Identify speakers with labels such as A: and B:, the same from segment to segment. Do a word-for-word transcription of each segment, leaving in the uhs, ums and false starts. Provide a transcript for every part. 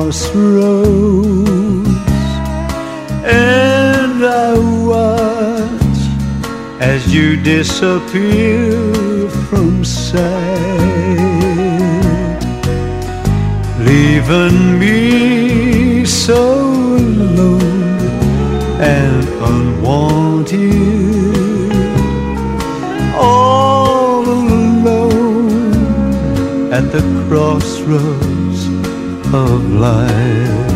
A: crossroads, and I watch as you disappear from sight, leaving me so alone and unwanted, all alone at the crossroads of life.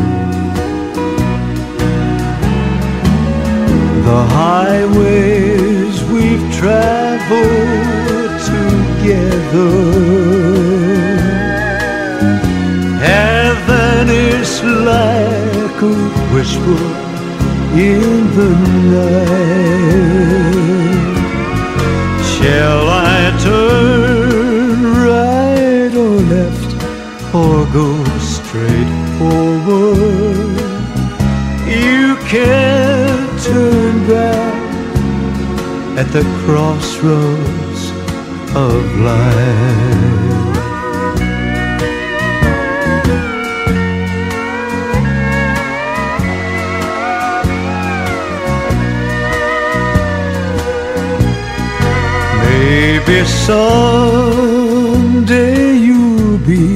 A: The highways we've traveled together have vanished like a whisper in the night. Shall I turn right or left, or go straight forward? You can't turn back at the crossroads of life. Maybe someday you'll be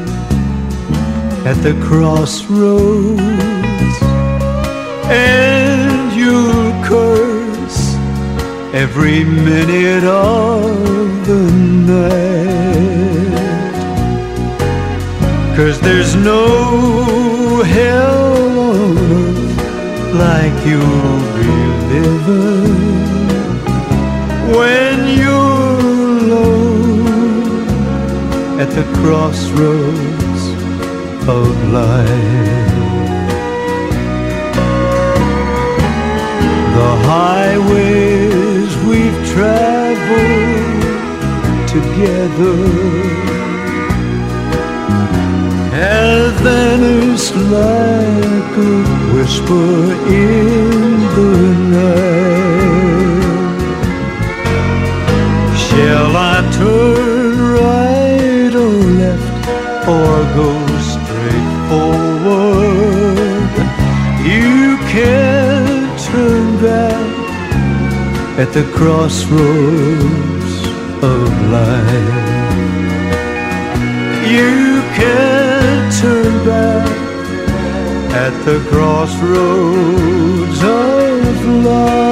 A: at the crossroads, and you'll curse every minute of the night, 'cause there's no hell on earth like you'll be living when you're alone at the crossroads of life. The highways we've traveled together have vanished like a whisper in the night. Shall I turn right or left, or go straight forward? You can't turn back at the crossroads of life. You can't turn back at the crossroads of life.